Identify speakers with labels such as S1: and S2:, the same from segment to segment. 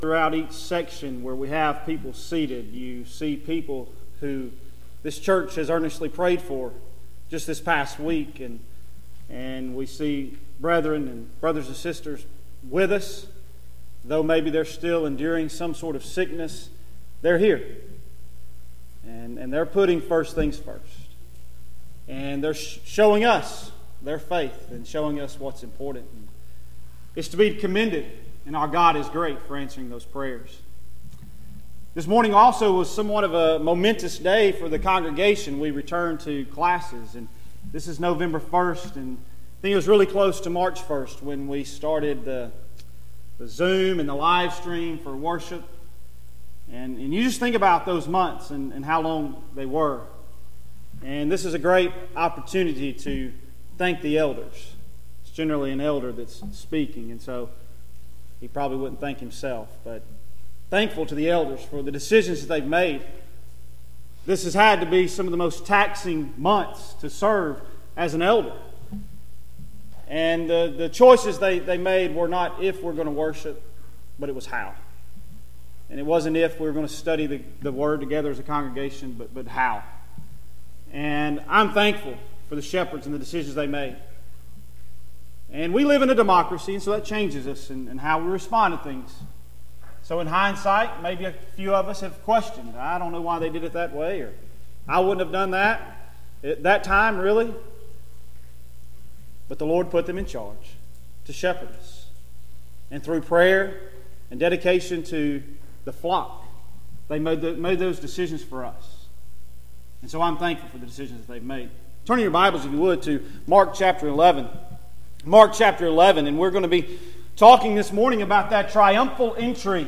S1: Throughout each section where we have people seated, you see people who this church has earnestly prayed for just this past week, and we see brethren and brothers and sisters with us, though maybe they're still enduring some sort of sickness. They're here, and they're putting first things first, and they're showing us their faith and showing us what's important. It's to be commended. And our God is great for answering those prayers. This morning also was somewhat of a momentous day for the congregation. We returned to classes, and this is November 1st, and I think it was really close to March 1st when we started the Zoom and the live stream for worship. And you just think about those months and how long they were. And this is a great opportunity to thank the elders. It's generally an elder that's speaking, and so he probably wouldn't thank himself, but thankful to the elders for the decisions that they've made. This has had to be some of the most taxing months to serve as an elder. And the choices they made were not if we're going to worship, but it was how. And it wasn't if we were going to study the Word together as a congregation, but how. And I'm thankful for the shepherds and the decisions they made. And we live in a democracy, and so that changes us and how we respond to things. So in hindsight, maybe a few of us have questioned, I don't know why they did it that way, or I wouldn't have done that at that time, really. But the Lord put them in charge to shepherd us. And through prayer and dedication to the flock, they made those decisions for us. And so I'm thankful for the decisions that they've made. Turn your Bibles, if you would, to Mark chapter 11. Mark chapter 11, and we're going to be talking this morning about that triumphal entry.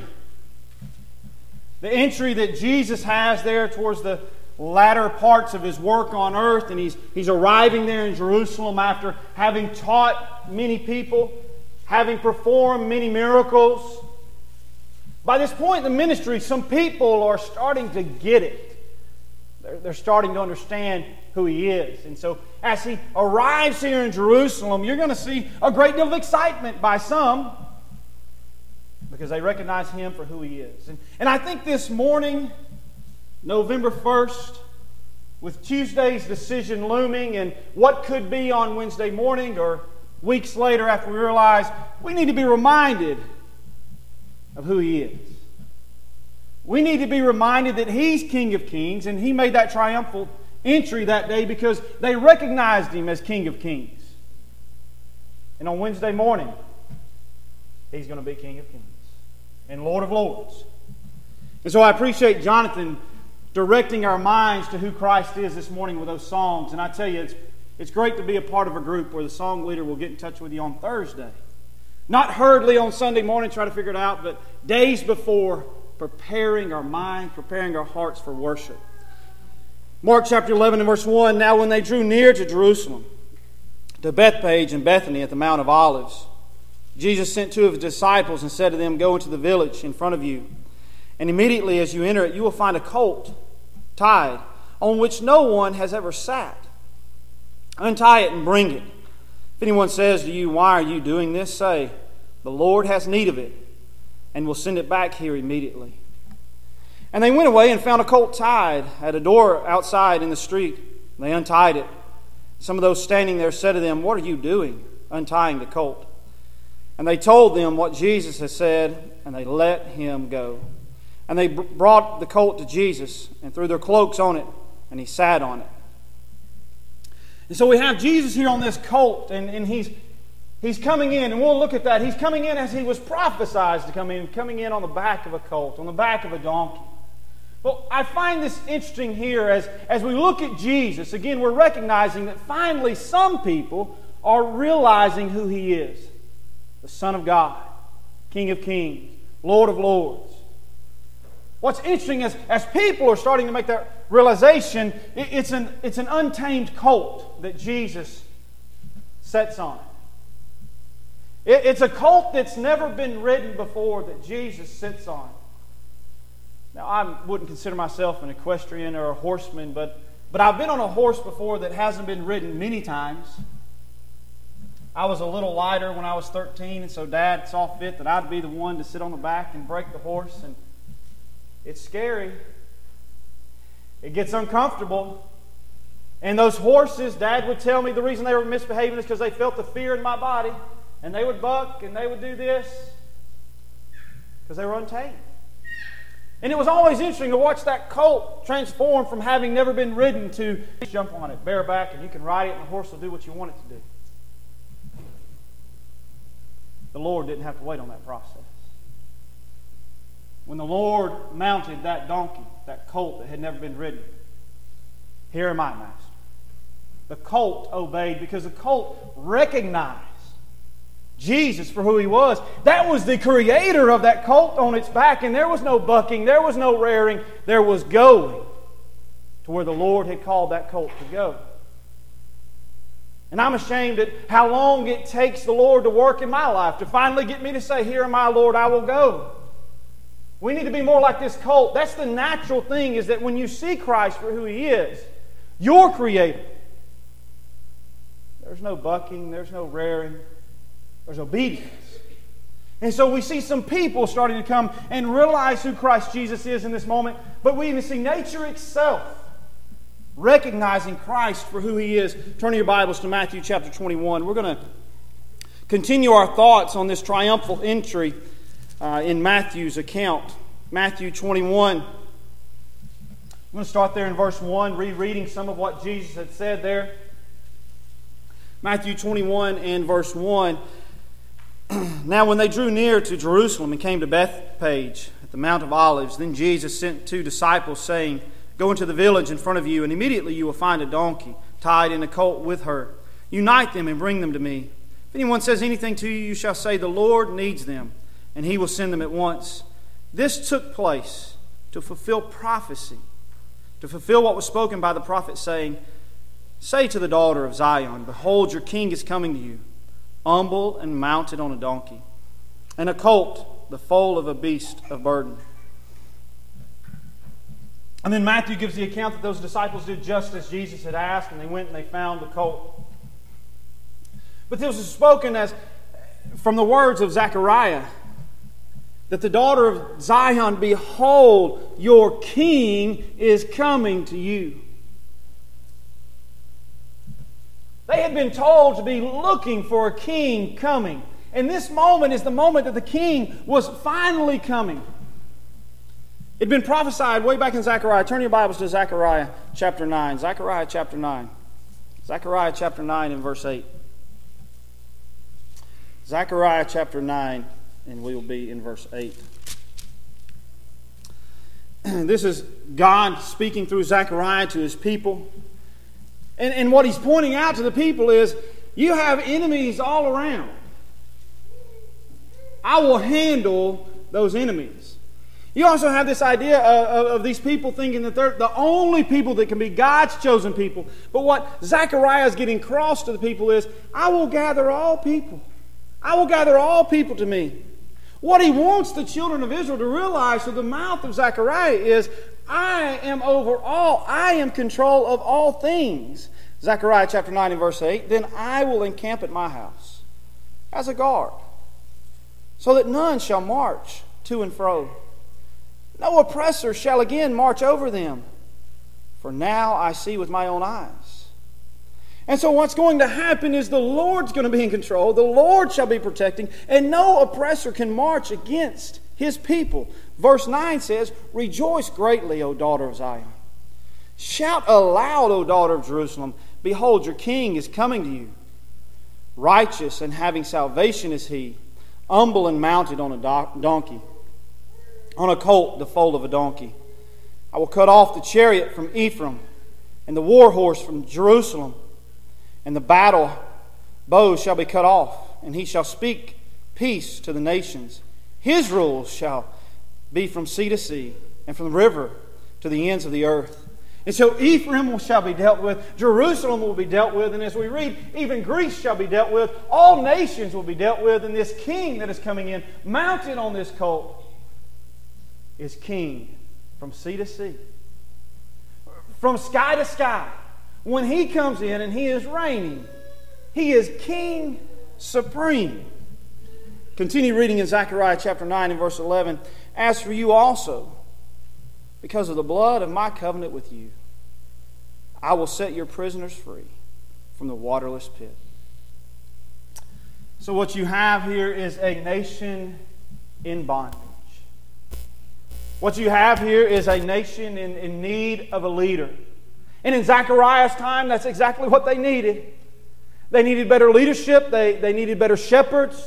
S1: The entry that Jesus has there towards the latter parts of His work on earth, and He's arriving there in Jerusalem after having taught many people, having performed many miracles. By this point in the ministry, some people are starting to get it. They're starting to understand who He is. And so as He arrives here in Jerusalem, you're going to see a great deal of excitement by some because they recognize Him for who He is. And I think this morning, November 1st, with Tuesday's decision looming and what could be on Wednesday morning or weeks later after we realize we need to be reminded of who He is. We need to be reminded that He's King of Kings, and He made that triumphal entry that day because they recognized Him as King of Kings. And on Wednesday morning, He's going to be King of Kings and Lord of Lords. And so I appreciate Jonathan directing our minds to who Christ is this morning with those songs. And I tell you, it's great to be a part of a group where the song leader will get in touch with you on Thursday. Not hurriedly on Sunday morning try to figure it out, but days before, preparing our mind, preparing our hearts for worship. Mark chapter 11 and verse 1, Now when they drew near to Jerusalem, to Bethphage and Bethany at the Mount of Olives, Jesus sent two of His disciples and said to them, Go into the village in front of you, and immediately as you enter it, you will find a colt tied, on which no one has ever sat. Untie it and bring it. If anyone says to you, Why are you doing this? Say, The Lord has need of it, and will send it back here immediately. And they went away and found a colt tied at a door outside in the street. They untied it. Some of those standing there said to them, What are you doing, untying the colt? And they told them what Jesus had said, and they let him go. And they brought the colt to Jesus and threw their cloaks on it, and He sat on it. And so we have Jesus here on this colt, and He's coming in, and we'll look at that. He's coming in as He was prophesied to come in, coming in on the back of a colt, on the back of a donkey. Well, I find this interesting here as we look at Jesus. Again, we're recognizing that finally some people are realizing who He is. The Son of God, King of Kings, Lord of Lords. What's interesting is as people are starting to make that realization, it's an untamed colt that Jesus sets on. It's a colt that's never been ridden before that Jesus sits on. Now, I wouldn't consider myself an equestrian or a horseman, but I've been on a horse before that hasn't been ridden many times. I was a little lighter when I was 13, and so Dad saw fit that I'd be the one to sit on the back and break the horse. And it's scary. It gets uncomfortable. And those horses, Dad would tell me the reason they were misbehaving is because they felt the fear in my body. And they would buck and they would do this because they were untamed. And it was always interesting to watch that colt transform from having never been ridden to jump on it bareback and you can ride it and the horse will do what you want it to do. The Lord didn't have to wait on that process. When the Lord mounted that donkey, that colt that had never been ridden, "Here am I, Master." The colt obeyed because the colt recognized Jesus for who He was. That was the creator of that colt on its back, and there was no bucking, there was no rearing, there was going to where the Lord had called that colt to go. And I'm ashamed at how long it takes the Lord to work in my life to finally get me to say, "Here am I, Lord, I will go." We need to be more like this colt. That's the natural thing, is that when you see Christ for who He is, your Creator, there's no bucking, there's no rearing, there's obedience. And so we see some people starting to come and realize who Christ Jesus is in this moment, but we even see nature itself recognizing Christ for who He is. Turn your Bibles to Matthew chapter 21. We're going to continue our thoughts on this triumphal entry in Matthew's account. Matthew 21. I'm going to start there in verse 1, rereading some of what Jesus had said there. Matthew 21 and verse 1. Now when they drew near to Jerusalem and came to Bethphage at the Mount of Olives, then Jesus sent 2 disciples, saying, "Go into the village in front of you, and immediately you will find a donkey tied and a colt with her. Unite them and bring them to me. If anyone says anything to you, you shall say, 'The Lord needs them,' and He will send them at once." This took place to fulfill prophecy, to fulfill what was spoken by the prophet, saying, "Say to the daughter of Zion, Behold, your king is coming to you, humble and mounted on a donkey, and a colt, the foal of a beast of burden." And then Matthew gives the account that those disciples did just as Jesus had asked, and they went and they found the colt. But this was spoken as from the words of Zechariah, that the daughter of Zion, "Behold, your king is coming to you." They had been told to be looking for a king coming. And this moment is the moment that the king was finally coming. It had been prophesied way back in Zechariah. Turn your Bibles to Zechariah chapter 9. Zechariah chapter 9. Zechariah chapter 9 and verse 8. Zechariah chapter 9, and we will be in verse 8. This is God speaking through Zechariah to His people. And what He's pointing out to the people is, you have enemies all around. I will handle those enemies. You also have this idea of these people thinking that they're the only people that can be God's chosen people. But what Zechariah is getting across to the people is, I will gather all people. I will gather all people to me. What he wants the children of Israel to realize through the mouth of Zechariah is, I am over all. I am control of all things. Zechariah chapter 9 and verse 8. Then I will encamp at my house as a guard, so that none shall march to and fro. No oppressor shall again march over them. For now I see with my own eyes. And so what's going to happen is the Lord's going to be in control. The Lord shall be protecting, and no oppressor can march against His people. Verse 9 says, Rejoice greatly, O daughter of Zion. Shout aloud, O daughter of Jerusalem. Behold, your king is coming to you. Righteous and having salvation is He, humble and mounted on a donkey, on a colt, the foal of a donkey. I will cut off the chariot from Ephraim, and the war horse from Jerusalem, and the battle bow shall be cut off, and he shall speak peace to the nations. His rules shall be from sea to sea, and from the river to the ends of the earth. And so Ephraim shall be dealt with, Jerusalem will be dealt with, and as we read, even Greece shall be dealt with. All nations will be dealt with, and this king that is coming in, mounted on this colt, is king from sea to sea, from sky to sky. When He comes in and He is reigning, He is king supreme. Continue reading in Zechariah chapter 9 and verse 11. As for you also, because of the blood of my covenant with you, I will set your prisoners free from the waterless pit. So what you have here is a nation in bondage. What you have here is a nation in need of a leader. And in Zechariah's time, that's exactly what they needed. They needed better leadership. They needed better shepherds.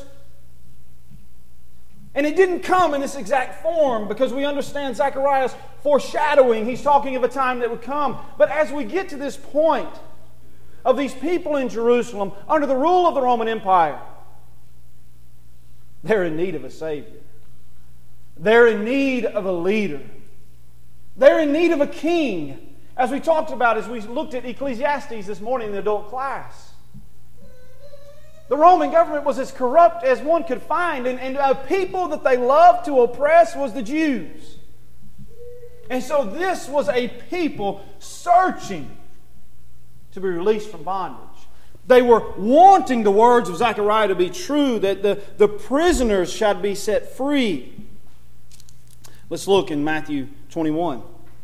S1: And it didn't come in this exact form because we understand Zechariah's foreshadowing. He's talking of a time that would come. But as we get to this point of these people in Jerusalem under the rule of the Roman Empire, they're in need of a Savior. They're in need of a leader. They're in need of a king, as we talked about as we looked at Ecclesiastes this morning in the adult class. The Roman government was as corrupt as one could find, and a people that they loved to oppress was the Jews. And so this was a people searching to be released from bondage. They were wanting the words of Zechariah to be true, that the prisoners shall be set free. Let's look in Matthew 21.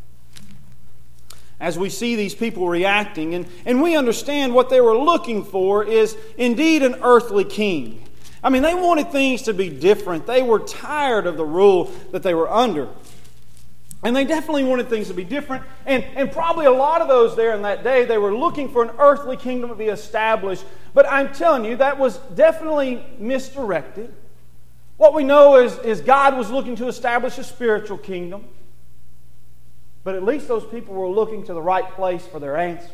S1: As we see these people reacting, and we understand what they were looking for is indeed an earthly king. I mean, they wanted things to be different. They were tired of the rule that they were under. And they definitely wanted things to be different. And probably a lot of those there in that day, they were looking for an earthly kingdom to be established. But I'm telling you, that was definitely misdirected. What we know is God was looking to establish a spiritual kingdom. But at least those people were looking to the right place for their answers.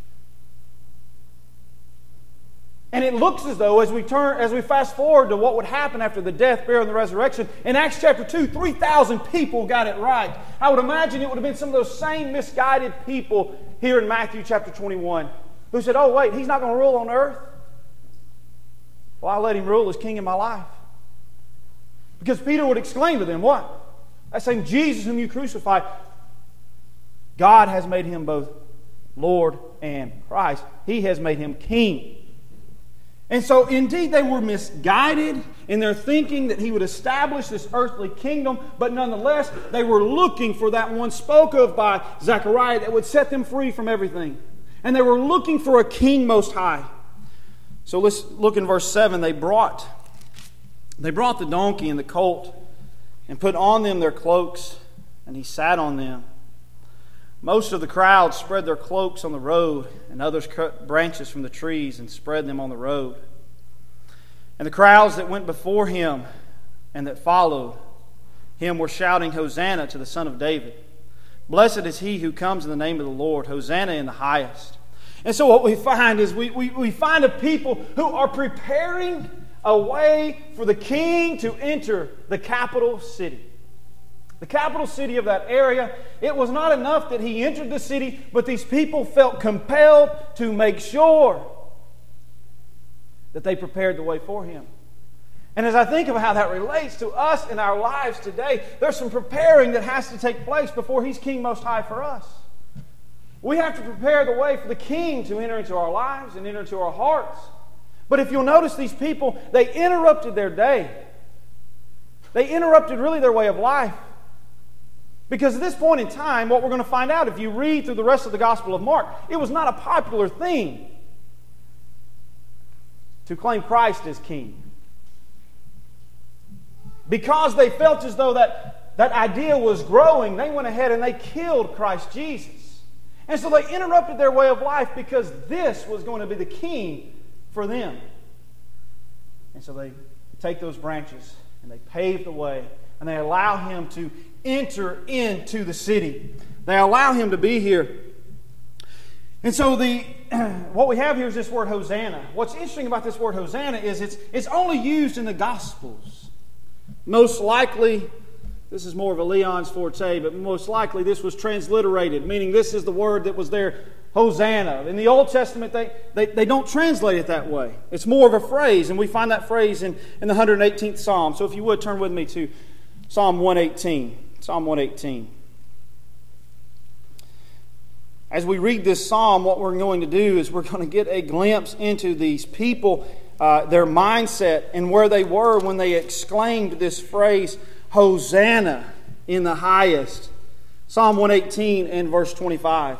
S1: And it looks as though, as we fast forward to what would happen after the death, burial, and the resurrection, in Acts chapter 2, 3,000 people got it right. I would imagine it would have been some of those same misguided people here in Matthew chapter 21 who said, oh wait, He's not going to rule on earth? Well, I'll let Him rule as King in my life. Because Peter would exclaim to them, what? That same Jesus whom you crucified, God has made Him both Lord and Christ. He has made Him King. And so, indeed, they were misguided in their thinking that He would establish this earthly kingdom, but nonetheless, they were looking for that one spoke of by Zechariah that would set them free from everything. And they were looking for a king most high. So let's look in verse 7. They brought the donkey and the colt and put on them their cloaks, and He sat on them. Most of the crowd spread their cloaks on the road, and others cut branches from the trees and spread them on the road. And the crowds that went before Him and that followed Him were shouting, Hosanna to the Son of David. Blessed is He who comes in the name of the Lord. Hosanna in the highest. And so what we find is we find a people who are preparing a way for the king to enter the capital city. The capital city of that area. It was not enough that He entered the city, but these people felt compelled to make sure that they prepared the way for Him. And as I think of how that relates to us in our lives today, there's some preparing that has to take place before He's King Most High for us. We have to prepare the way for the King to enter into our lives and enter into our hearts. But if you'll notice, these people, they interrupted their day. They interrupted really their way of life. Because at this point in time, what we're going to find out, if you read through the rest of the Gospel of Mark, it was not a popular thing to claim Christ as King. Because they felt as though that idea was growing, they went ahead and they killed Christ Jesus. And so they interrupted their way of life because this was going to be the king for them. And so they take those branches and they pave the way and they allow Him to enter into the city. They allow Him to be here. And so what we have here is this word Hosanna. What's interesting about this word Hosanna is it's only used in the Gospels. Most likely, this is more of a Leon's forte, but most likely this was transliterated, meaning this is the word that was there, Hosanna. In the Old Testament, they don't translate it that way. It's more of a phrase, and we find that phrase in the 118th Psalm. So if you would, turn with me to Psalm 118. Psalm 118. As we read this psalm, what we're going to do is we're going to get a glimpse into these people their mindset and where they were when they exclaimed this phrase, Hosanna in the highest. Psalm 118 and verse 25.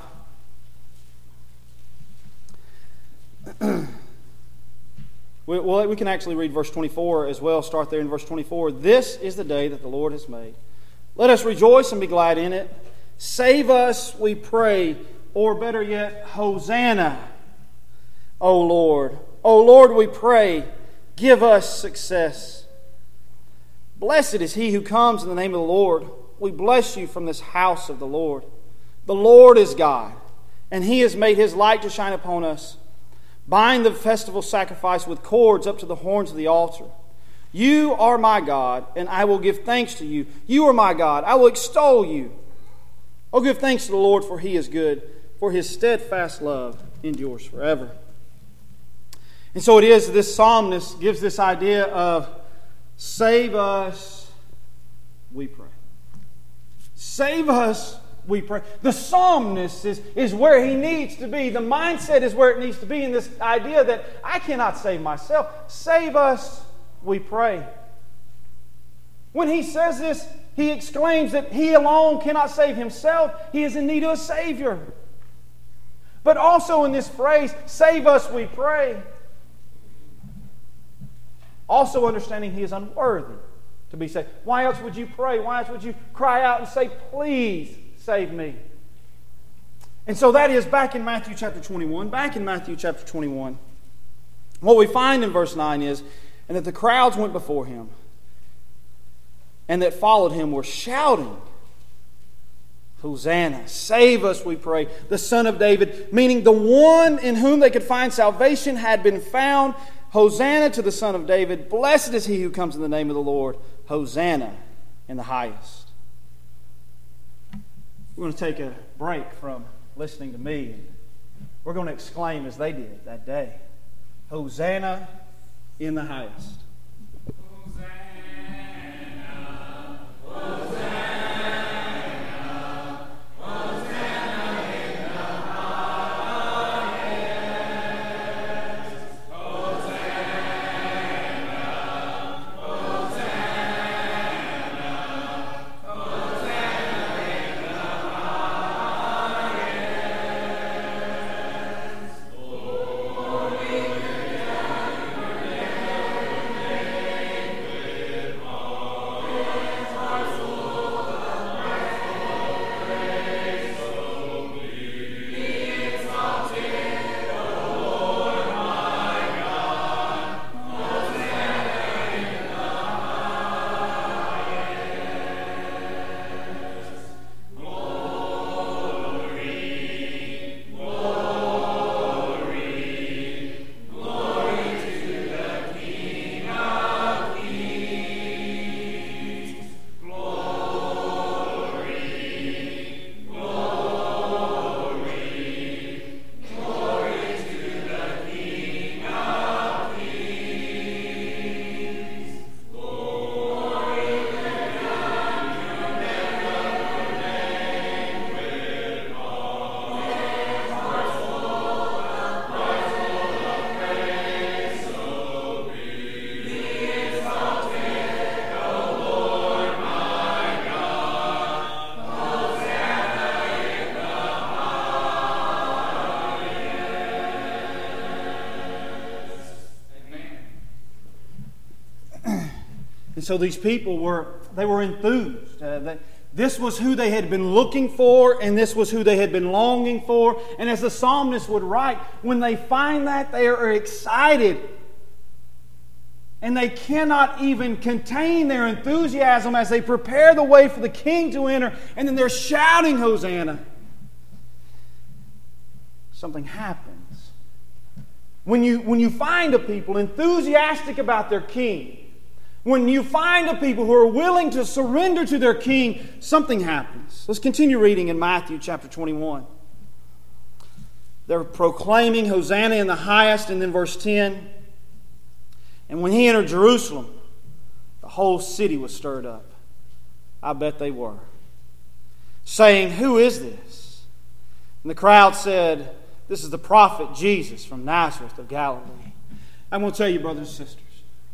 S1: We can actually read verse 24 as well. Start there in verse 24. This is the day that the Lord has made. Let us rejoice and be glad in it. Save us, we pray, or better yet, Hosanna, O Lord. O Lord, we pray, give us success. Blessed is he who comes in the name of the Lord. We bless you from this house of the Lord. The Lord is God, and he has made his light to shine upon us. Bind the festival sacrifice with cords up to the horns of the altar. You are my God, and I will give thanks to you. You are my God, I will extol you. Oh, give thanks to the Lord, for he is good, for his steadfast love endures forever. And so it is, this psalmist gives this idea of, save us, we pray. Save us, we pray. The psalmist is where he needs to be. The mindset is where it needs to be in this idea that I cannot save myself. Save us, we pray. When he says this, he exclaims that he alone cannot save himself. He is in need of a Savior. But also in this phrase, save us, we pray, also understanding he is unworthy to be saved. Why else would you pray? Why else would you cry out and say, please save me? And so that is back in Matthew chapter 21. Back in Matthew chapter 21. What we find in verse 9 is, and that the crowds went before him, and that followed him were shouting, Hosanna, save us, we pray, the Son of David, meaning the one in whom they could find salvation had been found. Hosanna to the Son of David. Blessed is he who comes in the name of the Lord. Hosanna in the highest. We're going to take a break from listening to me, and we're going to exclaim as they did that day, Hosanna in the highest. And so these people were enthused. This was who they had been looking for, and this was who they had been longing for. And as the psalmist would write, when they find that, they are excited. And they cannot even contain their enthusiasm as they prepare the way for the king to enter. And then they're shouting, Hosanna. Something happens. When you find a people enthusiastic about their king, when you find a people who are willing to surrender to their king, something happens. Let's continue reading in Matthew chapter 21. They're proclaiming Hosanna in the highest, and then verse 10. And when he entered Jerusalem, the whole city was stirred up. I bet they were. Saying, who is this? And the crowd said, this is the prophet Jesus from Nazareth of Galilee. I'm going to tell you, brothers and sisters,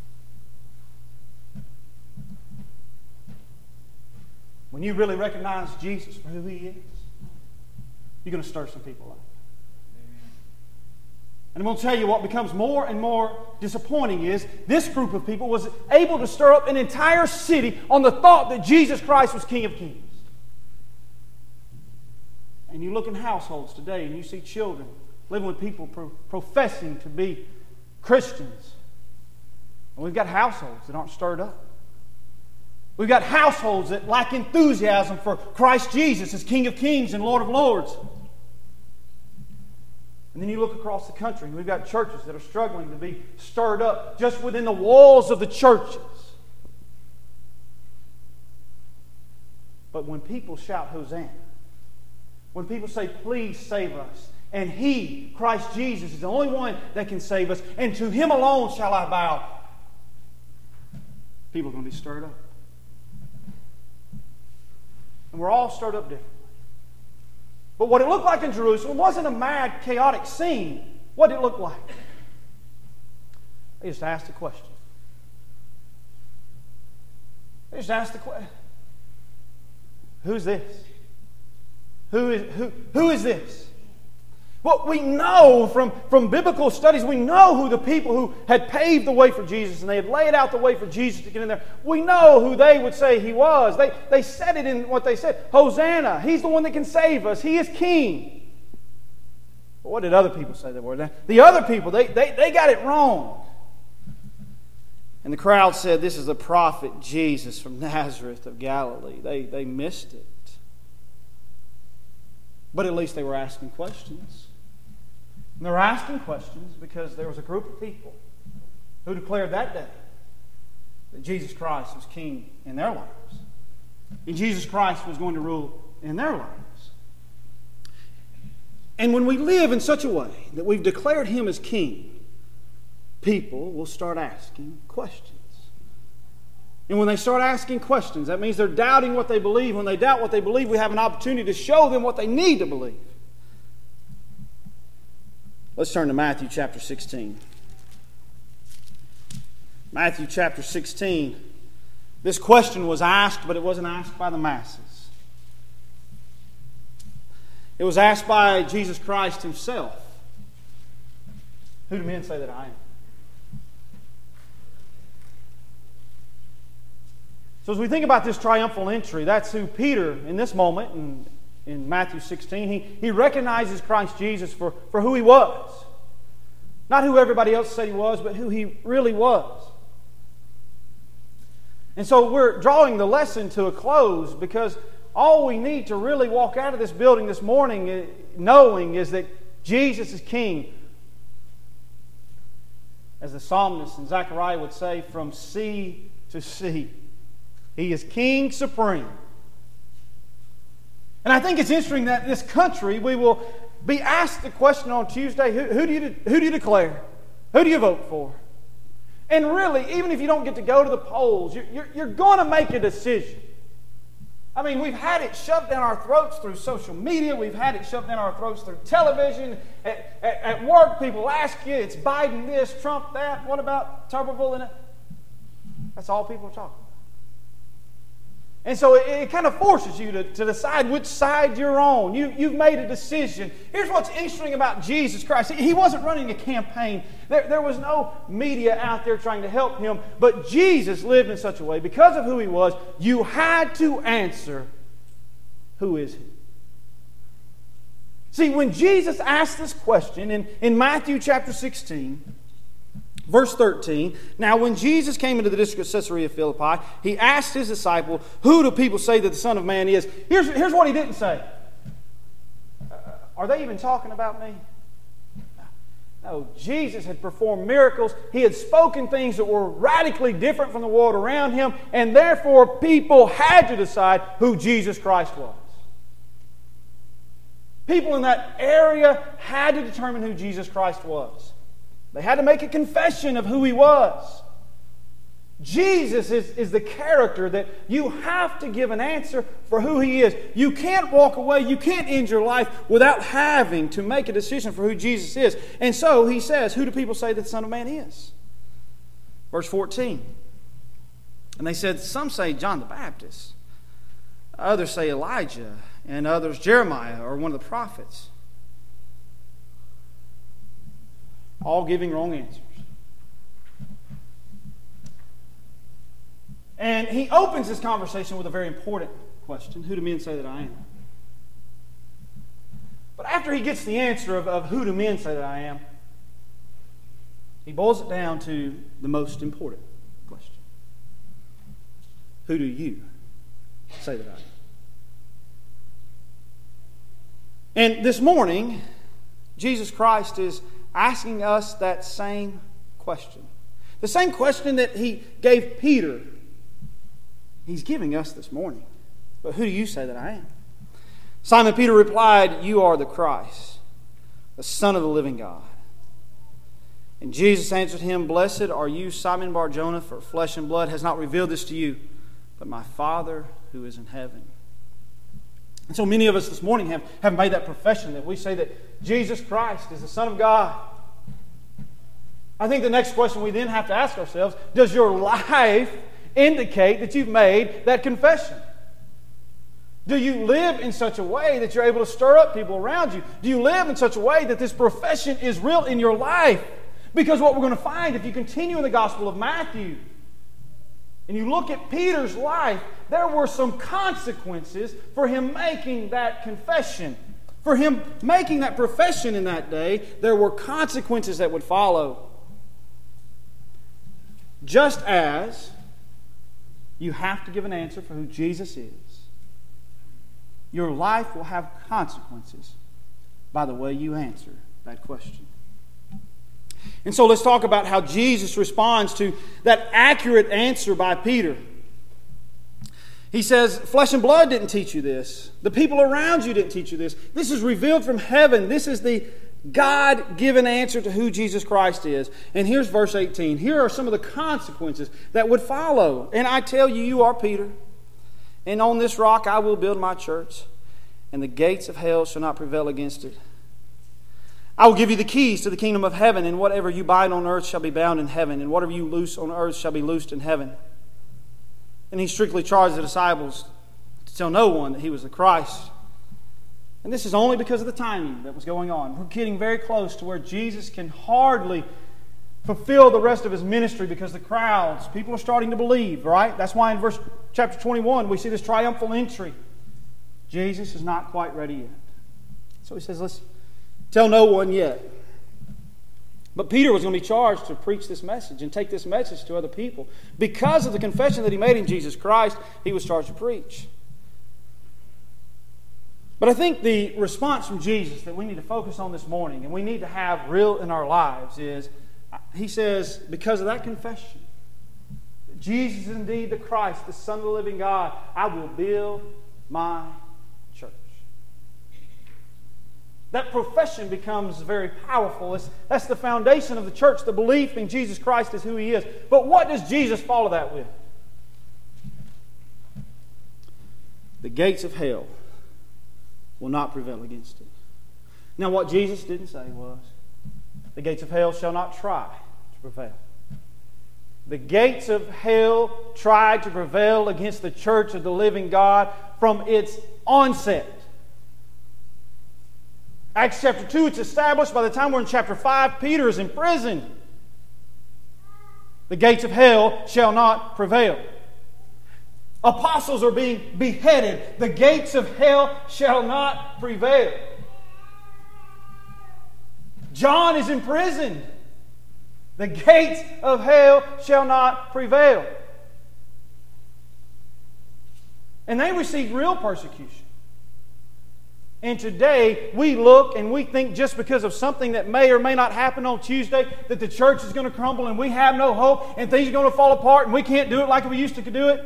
S1: when you really recognize Jesus for who He is, you're going to stir some people up. And I'm going to tell you what becomes more and more disappointing is this group of people was able to stir up an entire city on the thought that Jesus Christ was King of Kings. And you look in households today and you see children living with people professing to be Christians. And we've got households that aren't stirred up. We've got households that lack enthusiasm for Christ Jesus as King of Kings and Lord of Lords. And then you look across the country and we've got churches that are struggling to be stirred up just within the walls of the churches. But when people shout Hosanna, when people say, please save us, and He, Christ Jesus, is the only one that can save us, and to Him alone shall I bow, people are going to be stirred up. And we're all stirred up differently. But what it looked like in Jerusalem wasn't a mad, chaotic scene. What did it look like? They just asked a question. They just asked the question. Who's this? Who is this? Well, we know from biblical studies, we know who the people who had paved the way for Jesus and they had laid out the way for Jesus to get in there. We know who they would say He was. They said it in what they said. Hosanna, He's the one that can save us. He is King. But what did other people say they were? The other people, they got it wrong. And the crowd said, this is the prophet Jesus from Nazareth of Galilee. They missed it. But at least they were asking questions. And they were asking questions because there was a group of people who declared that day that Jesus Christ was King in their lives. And Jesus Christ was going to rule in their lives. And when we live in such a way that we've declared Him as King, people will start asking questions. And when they start asking questions, that means they're doubting what they believe. When they doubt what they believe, we have an opportunity to show them what they need to believe. Let's turn to Matthew chapter 16. Matthew chapter 16. This question was asked, but it wasn't asked by the masses. It was asked by Jesus Christ Himself. Who do men say that I am? So as we think about this triumphal entry, that's who Peter, in this moment, in Matthew 16, he recognizes Christ Jesus for who He was. Not who everybody else said He was, but who He really was. And so we're drawing the lesson to a close because all we need to really walk out of this building this morning knowing is that Jesus is King. As the psalmist in Zechariah would say, from sea to sea. He is King supreme. And I think it's interesting that in this country we will be asked the question on Tuesday, who do you declare? Who do you vote for? And really, even if you don't get to go to the polls, you're going to make a decision. I mean, we've had it shoved down our throats through social media. We've had it shoved down our throats through television. At work, people ask you, it's Biden this, Trump that. What about Tuberville in it? That's all people are talking about. And so it kind of forces you to decide which side you're on. You've made a decision. Here's what's interesting about Jesus Christ. He wasn't running a campaign. There was no media out there trying to help Him. But Jesus lived in such a way, because of who He was, you had to answer, who is He? See, when Jesus asked this question in Matthew chapter 16, verse 13, now when Jesus came into the district of Caesarea Philippi, He asked His disciple, who do people say that the Son of Man is? Here's what He didn't say. Are they even talking about me? No, Jesus had performed miracles. He had spoken things that were radically different from the world around Him, and therefore people had to decide who Jesus Christ was. People in that area had to determine who Jesus Christ was. They had to make a confession of who He was. Jesus is the character that you have to give an answer for who He is. You can't walk away, you can't end your life without having to make a decision for who Jesus is. And so He says, who do people say that the Son of Man is? Verse 14. And they said, some say John the Baptist, others say Elijah, and others Jeremiah or one of the prophets. All giving wrong answers. And He opens this conversation with a very important question. Who do men say that I am? But after He gets the answer of who do men say that I am, He boils it down to the most important question. Who do you say that I am? And this morning, Jesus Christ is asking us that same question. The same question that He gave Peter, He's giving us this morning. But who do you say that I am? Simon Peter replied, you are the Christ, the Son of the living God. And Jesus answered him, blessed are you, Simon Bar-Jonah, for flesh and blood has not revealed this to you, but my Father who is in heaven. And so many of us this morning have made that profession that we say that Jesus Christ is the Son of God. I think the next question we then have to ask ourselves, does your life indicate that you've made that confession? Do you live in such a way that you're able to stir up people around you? Do you live in such a way that this profession is real in your life? Because what we're going to find, if you continue in the Gospel of Matthew, and you look at Peter's life, there were some consequences for him making that confession. For him making that profession in that day, there were consequences that would follow. Just as you have to give an answer for who Jesus is, your life will have consequences by the way you answer that question. And so let's talk about how Jesus responds to that accurate answer by Peter. He says, flesh and blood didn't teach you this. The people around you didn't teach you this. This is revealed from heaven. This is the God-given answer to who Jesus Christ is. And here's verse 18. Here are some of the consequences that would follow. And I tell you, you are Peter, and on this rock I will build my church, and the gates of hell shall not prevail against it. I will give you the keys to the kingdom of heaven, and whatever you bind on earth shall be bound in heaven, and whatever you loose on earth shall be loosed in heaven. And He strictly charged the disciples to tell no one that He was the Christ. And this is only because of the timing that was going on. We're getting very close to where Jesus can hardly fulfill the rest of His ministry because the crowds, people are starting to believe, right? That's why in chapter 21 we see this triumphal entry. Jesus is not quite ready yet. So He says, let's tell no one yet. But Peter was going to be charged to preach this message and take this message to other people. Because of the confession that he made in Jesus Christ, he was charged to preach. But I think the response from Jesus that we need to focus on this morning and we need to have real in our lives is, He says, because of that confession, that Jesus is indeed the Christ, the Son of the living God, I will build my church. That profession becomes very powerful. That's the foundation of the church, the belief in Jesus Christ is who He is. But what does Jesus follow that with? The gates of hell will not prevail against it. Now what Jesus didn't say was, the gates of hell shall not try to prevail. The gates of hell tried to prevail against the church of the living God from its onset. Acts chapter 2, it's established. By the time we're in chapter 5, Peter is in prison. The gates of hell shall not prevail. Apostles are being beheaded. The gates of hell shall not prevail. John is in prison. The gates of hell shall not prevail. And they received real persecution. And today, we look and we think just because of something that may or may not happen on Tuesday, that the church is going to crumble and we have no hope and things are going to fall apart and we can't do it like we used to do it.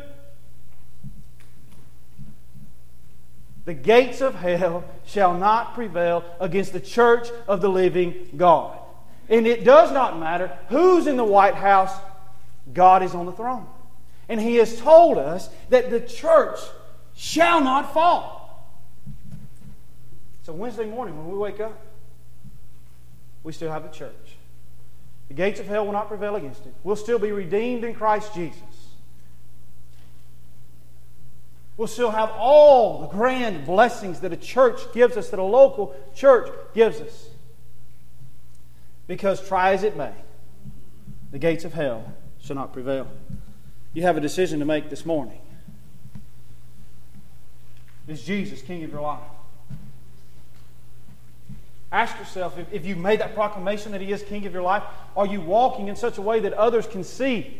S1: The gates of hell shall not prevail against the church of the living God. And it does not matter who's in the White House God is on the throne. And He has told us that the church shall not fall. So Wednesday morning when we wake up, we still have the church. The gates of hell will not prevail against it. We'll still be redeemed in Christ Jesus. We'll still have all the grand blessings that a church gives us, that a local church gives us. Because try as it may, the gates of hell shall not prevail. You have a decision to make this morning. Is Jesus King of your life? Ask yourself, if you've made that proclamation that He is King of your life, are you walking in such a way that others can see?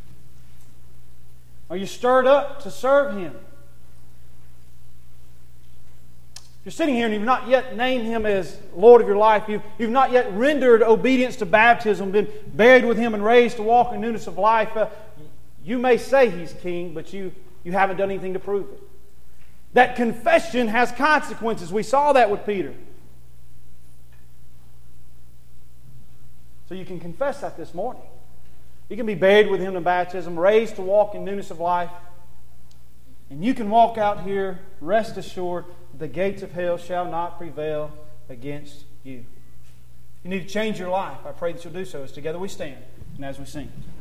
S1: Are you stirred up to serve Him? If you're sitting here and you've not yet named Him as Lord of your life, you've not yet rendered obedience to baptism, been buried with Him and raised to walk in newness of life, you may say He's King, but you haven't done anything to prove it. That confession has consequences. We saw that with Peter. So you can confess that this morning. You can be buried with Him in baptism, raised to walk in newness of life. And you can walk out here, rest assured, the gates of hell shall not prevail against you. You need to change your life. I pray that you'll do so as together we stand and as we sing.